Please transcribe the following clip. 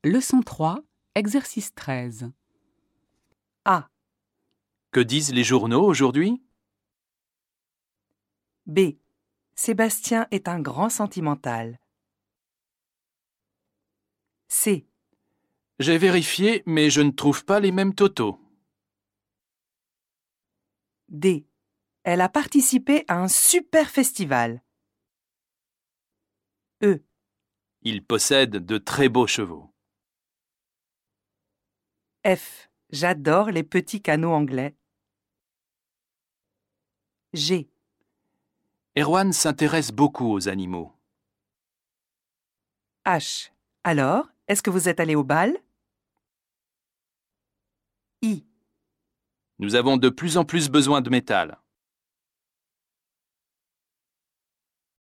Leçon 3, exercice 13. A. Que disent les journaux aujourd'hui? B. Sébastien est un grand sentimental. C. J'ai vérifié, mais je ne trouve pas les mêmes totaux. D. Elle a participé à un super festival. E. Il possède de très beaux chevaux. F. J'adore les petits canaux anglais. G. Erwan s'intéresse beaucoup aux animaux. H. Alors, est-ce que vous êtes allé au bal? I. Nous avons de plus en plus besoin de métal.